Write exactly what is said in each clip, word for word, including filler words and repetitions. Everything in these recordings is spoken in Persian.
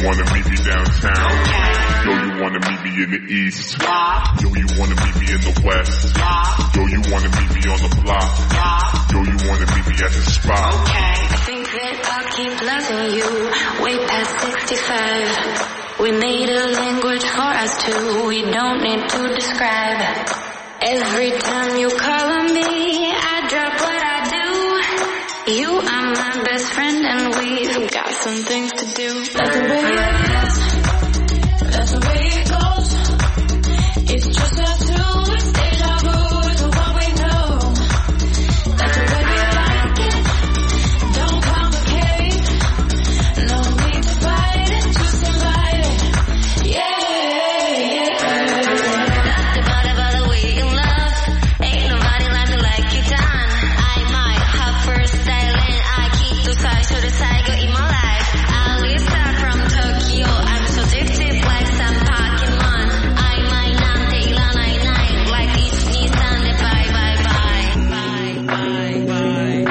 wanna meet me downtown? Yo, you wanna meet me in the east? Yo, you wanna meet me in the west? Yo, you wanna meet me on the block? Yo, you wanna meet me at the spot? I think that I'll keep loving you way past sixty-five. We made a language for us two, we don't need to describe. Every time you call on me, I drop what I do. You are my best friend and we've got some things to do. That's the way it is, that's the way it goes. It's just us two, it's deja vu to what we know. That's the way we like it, don't complicate. No need to fight it, just invite it. Yeah, yeah. Nothing but about the way you love. Ain't nobody like me like you done. I might have first style and I keep the side to the side in my life. I'll start from Tokyo. I'm so addicted like some Pokemon. I might not take la nine nine like each Nissan. Bye bye bye bye bye bye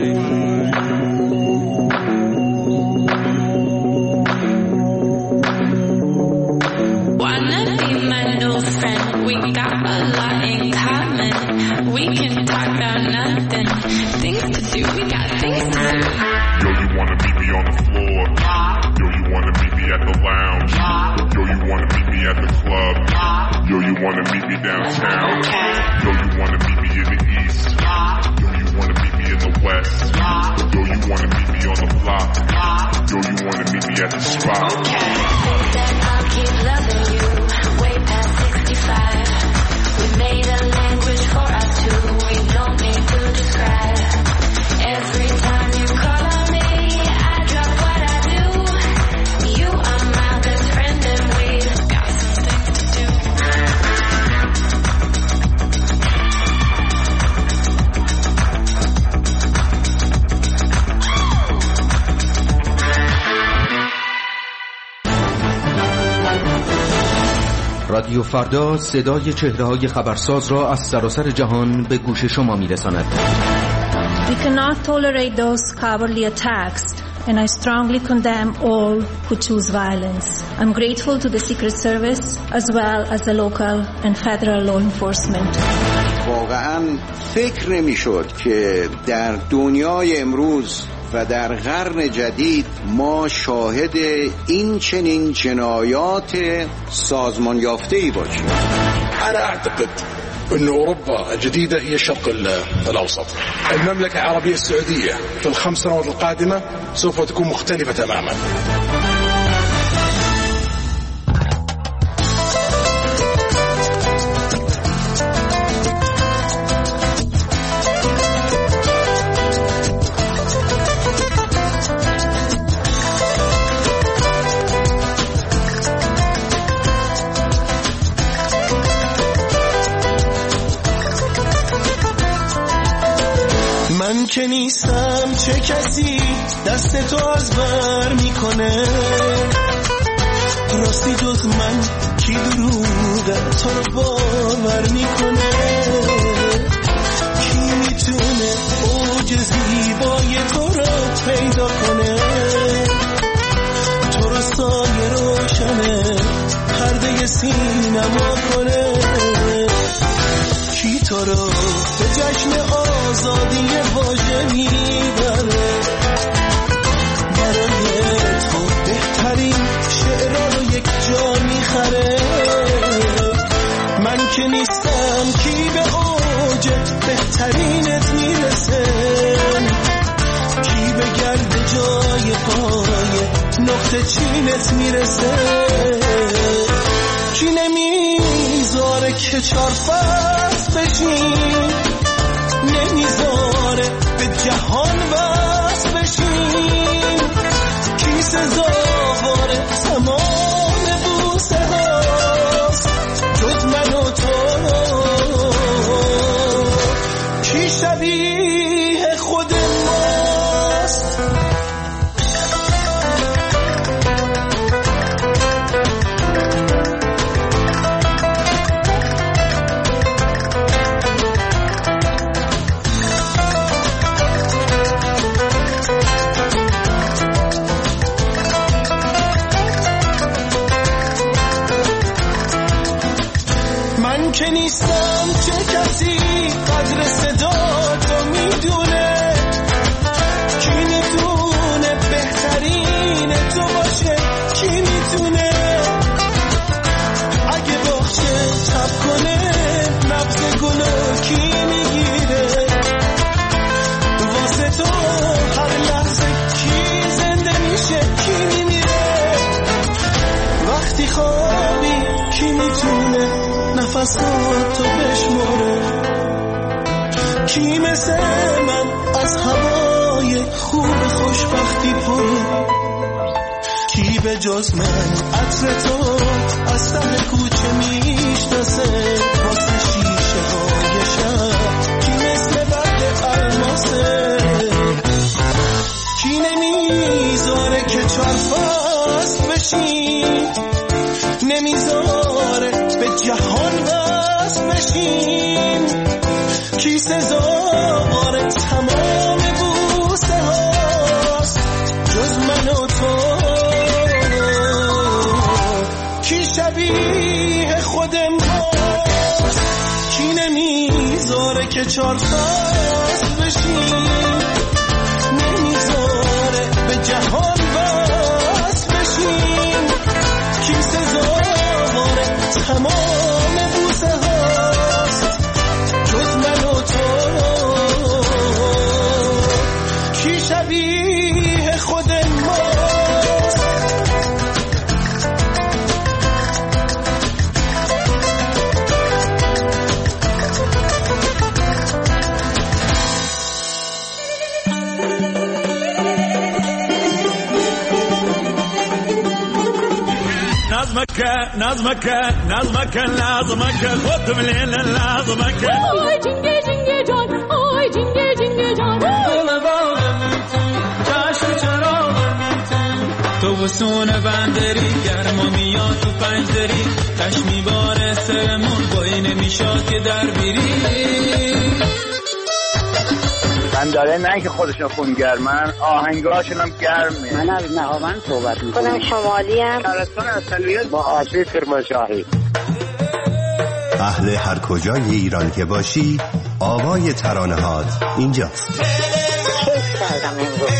bye. Wanna be my new friend? We got a lot in common. We can talk about nothing. Things to do. We got things to do. Yo, you wanna meet me on the floor? Yo, you wanna meet me at the lounge? Yo, you wanna meet me at the club? Yo, you wanna meet me downtown? Yo, you wanna meet me in the east? Yo, you wanna meet me in the west? Yo, you wanna meet me on the block? Yo, you wanna meet me at the spot? I think that I'll keep loving you way past sixty-five. We made a language for us two, we don't need to describe. Every time you call on me, I drop what I do. You are my best friend and we've got some things to do. رادیو فردا صدای چهره‌های خبرساز را از سراسر جهان به گوش شما می‌رساند. We cannot tolerate those cowardly attacks, and I strongly condemn all who choose violence. I'm grateful to the Secret Service as well as the local and federal law enforcement. واقعاً فکر نمی‌شد که در دنیای امروز و در قرن جدید ما شاهد این چنین جنایات سازمان یافته‌ای باشیم. أنا أعتقد أن أوروبا الجديدة هي الشرق الأوسط. المملكة العربية السعودية في الخمس سنوات القادمة سوف تكون مختلفة تماماً. من که نیستم چه کسی دست تو از بر میکنه، راستی جز من کی دروغه تو رو باور میکنه، کی میتونه اوج زیبای تو رو پیدا کنه، تو رو سایه روشنه پرده سینما کنه، کی تو رو به جشن آزادی واژه میبره، برای تو بهترین شعرها رو یک جا میخره. من که نیستم کی به اوج بهترینت میرسه، کی به گرد جای پای نقطه چینت میرسه، کی نمیذاره که چار فصل بشین، نمیذاره به جهان وصل بشین، کی سزاوار تمام بوسه هاست جز من و تو، کی شبیه خود ماست. من که نیستم چه کسی قدر صدا تو میدونه کی میتونه بهترین تو باشه کی میتونه اگه باخچه تب کنه نبض گلو کی میگیره واسه تو هر لحظه کی زنده میشه کی میمیره وقتی خوابی کی میتونه نفساتو بشماره کی مثل من از هوای خوب خوشبختی پره کی به جز من عطر تو از ته کوچه میشناسه واسه شیشه های شب کی مثل برق الماسه کی نمیذاره که چار فصل بشین نمیذاره به جهان وصل بشین کی سزاره تمام بوسه هاست جز من و تو کی شبیه خود ماست کی نمیذاره که چار فصل بشین نمیذاره به جهان وصل بشین کی سزاره تمام بوسه هاست جز من و تو کی شبیه خود ماست نظمك نظمك نظمك لازمك خد من لازمك آی جنگه جنگه جان آی جنگه جنگه جان دل باغم چشم چراغم تو بسون بندری گرما میاد تو پنجدری تش میباره سرمون بایی نمیشاد که در بیری من داره نه که خودشون خونگرمن آهنگاشون هم گرمه. من از نهاوند صحبت میکنم. خودم شمالی هم شهرستان اصلیت با آشی کرمانشاهی. اهل هر کجای ایران که باشی آوای ترانه هات اینجاست. کیف کردم امروز.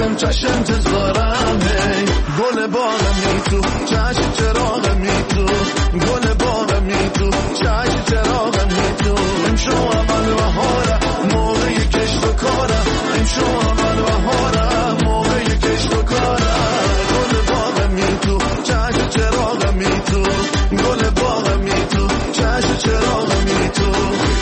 چشم چشم انتظارمه گل باغمی تو چشم چراغمی تو گل باغمی تو چشم چراغمی تو امشو اول بهارم موقع کشت و کارم امشو اول بهارم موقع کشت و کارم گل باغمی تو چشم چراغمی تو گل باغمی تو چشم چراغمی تو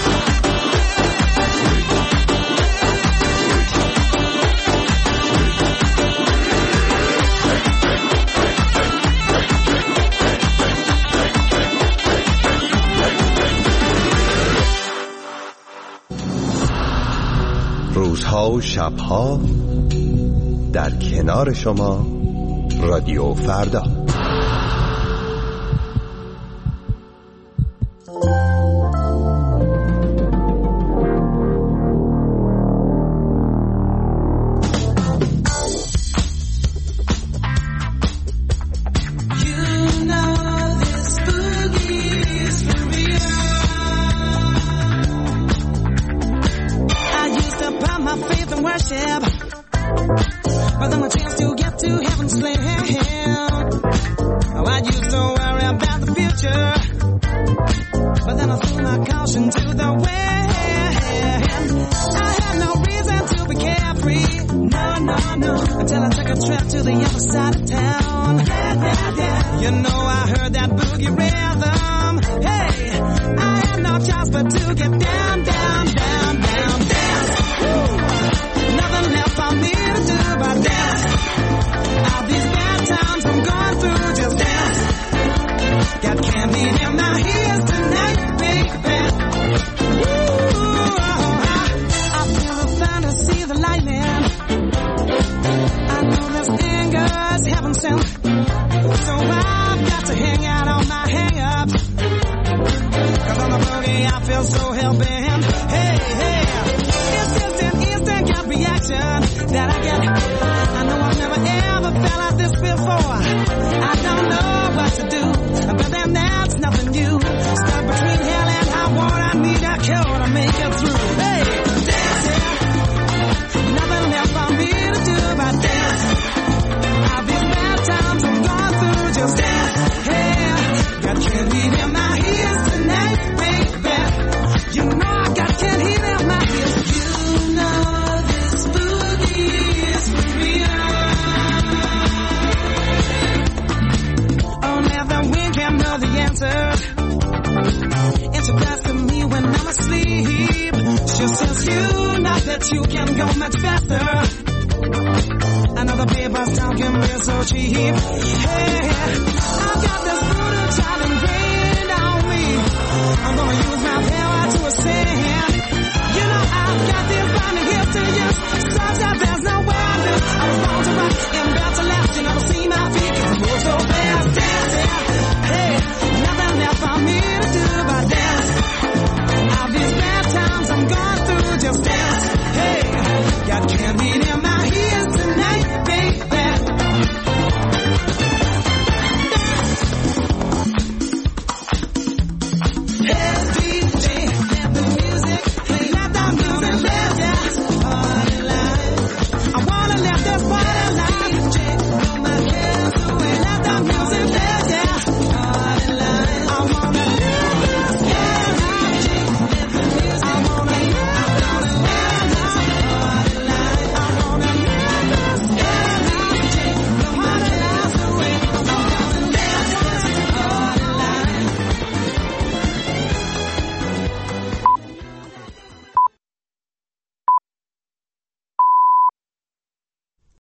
روزها و شبها در کنار شما رادیو فردا. You can go much faster. Another paper's talking me so cheap. Hey, I've got this brutal child ingrained on me. I'm gonna use my